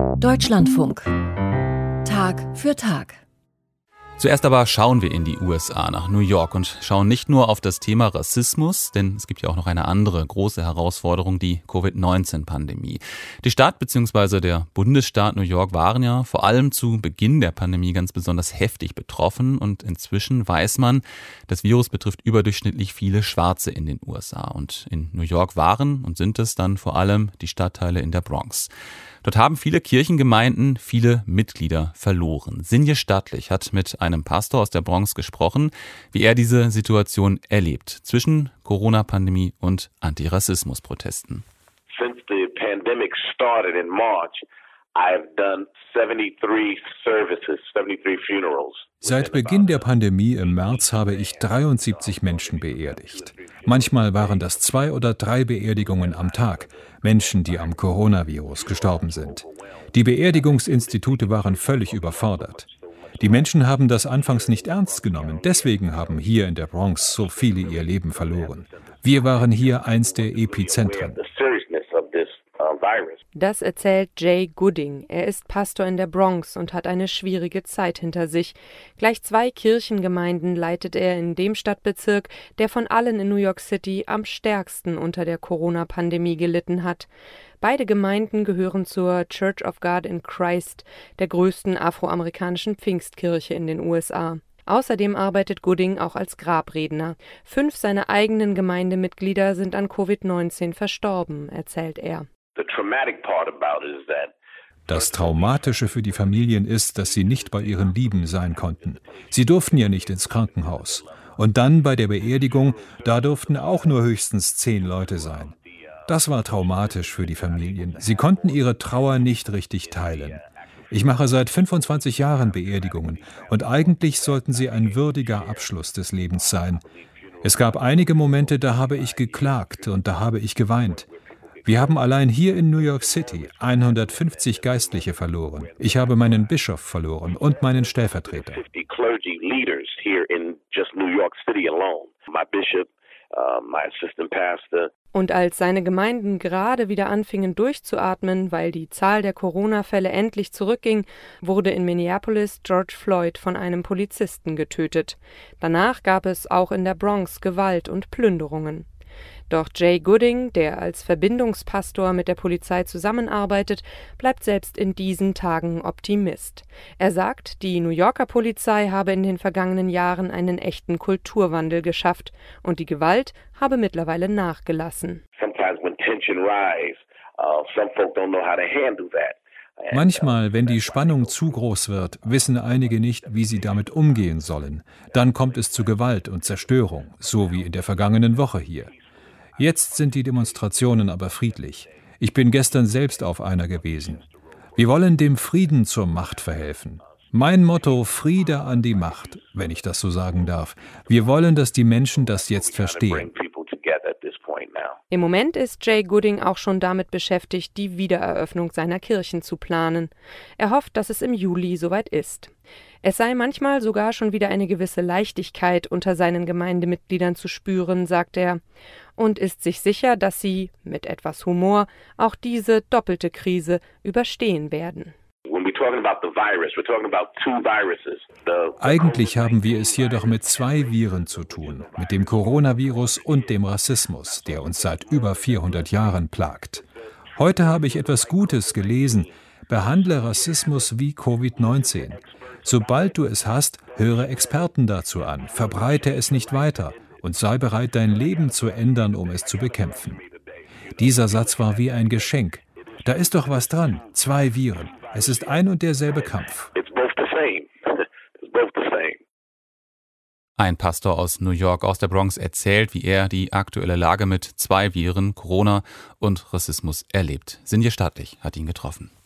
Deutschlandfunk. Tag für Tag. Zuerst aber schauen wir in die USA, nach New York, und schauen nicht nur auf das Thema Rassismus, denn es gibt ja auch noch eine andere große Herausforderung, die Covid-19-Pandemie. Die Stadt bzw. der Bundesstaat New York waren ja vor allem zu Beginn der Pandemie ganz besonders heftig betroffen, und inzwischen weiß man, das Virus betrifft überdurchschnittlich viele Schwarze in den USA. Und in New York waren und sind es dann vor allem die Stadtteile in der Bronx. Dort haben viele Kirchengemeinden viele Mitglieder verloren. Sinje Stattlich hat mit einem Pastor aus der Bronx gesprochen, wie er diese Situation erlebt zwischen Corona-Pandemie und Antirassismus-Protesten. Since the pandemic started in March, I've done 73 services, 73 funerals. Seit Beginn der Pandemie im März habe ich 73 Menschen beerdigt. Manchmal waren das 2 oder 3 Beerdigungen am Tag. Menschen, die am Coronavirus gestorben sind. Die Beerdigungsinstitute waren völlig überfordert. Die Menschen haben das anfangs nicht ernst genommen. Deswegen haben hier in der Bronx so viele ihr Leben verloren. Wir waren hier eins der Epizentren. Das erzählt Jay Gooding. Er ist Pastor in der Bronx und hat eine schwierige Zeit hinter sich. Gleich 2 Kirchengemeinden leitet er in dem Stadtbezirk, der von allen in New York City am stärksten unter der Corona-Pandemie gelitten hat. Beide Gemeinden gehören zur Church of God in Christ, der größten afroamerikanischen Pfingstkirche in den USA. Außerdem arbeitet Gooding auch als Grabredner. 5 seiner eigenen Gemeindemitglieder sind an Covid-19 verstorben, erzählt er. Das Traumatische für die Familien ist, dass sie nicht bei ihren Lieben sein konnten. Sie durften ja nicht ins Krankenhaus. Und dann bei der Beerdigung, da durften auch nur höchstens 10 Leute sein. Das war traumatisch für die Familien. Sie konnten ihre Trauer nicht richtig teilen. Ich mache seit 25 Jahren Beerdigungen und eigentlich sollten sie ein würdiger Abschluss des Lebens sein. Es gab einige Momente, da habe ich geklagt und da habe ich geweint. Wir haben allein hier in New York City 150 Geistliche verloren. Ich habe meinen Bischof verloren und meinen Stellvertreter. Und als seine Gemeinden gerade wieder anfingen durchzuatmen, weil die Zahl der Corona-Fälle endlich zurückging, wurde in Minneapolis George Floyd von einem Polizisten getötet. Danach gab es auch in der Bronx Gewalt und Plünderungen. Doch Jay Gooding, der als Verbindungspastor mit der Polizei zusammenarbeitet, bleibt selbst in diesen Tagen Optimist. Er sagt, die New Yorker Polizei habe in den vergangenen Jahren einen echten Kulturwandel geschafft und die Gewalt habe mittlerweile nachgelassen. Manchmal, wenn die Spannung zu groß wird, wissen einige nicht, wie sie damit umgehen sollen. Dann kommt es zu Gewalt und Zerstörung, so wie in der vergangenen Woche hier. Jetzt sind die Demonstrationen aber friedlich. Ich bin gestern selbst auf einer gewesen. Wir wollen dem Frieden zur Macht verhelfen. Mein Motto: Friede an die Macht, wenn ich das so sagen darf. Wir wollen, dass die Menschen das jetzt verstehen. Im Moment ist Jay Gooding auch schon damit beschäftigt, die Wiedereröffnung seiner Kirchen zu planen. Er hofft, dass es im Juli soweit ist. Es sei manchmal sogar schon wieder eine gewisse Leichtigkeit unter seinen Gemeindemitgliedern zu spüren, sagt er, und ist sich sicher, dass sie, mit etwas Humor, auch diese doppelte Krise überstehen werden. Eigentlich haben wir es hier doch mit 2 Viren zu tun, mit dem Coronavirus und dem Rassismus, der uns seit über 400 Jahren plagt. Heute habe ich etwas Gutes gelesen: Behandle Rassismus wie Covid-19. Sobald du es hast, höre Experten dazu an, verbreite es nicht weiter und sei bereit, dein Leben zu ändern, um es zu bekämpfen. Dieser Satz war wie ein Geschenk. Da ist doch was dran, 2 Viren. Es ist ein und derselbe Kampf. Ein Pastor aus New York, aus der Bronx, erzählt, wie er die aktuelle Lage mit 2 Viren, Corona und Rassismus, erlebt. Sinje Stattlich hat ihn getroffen.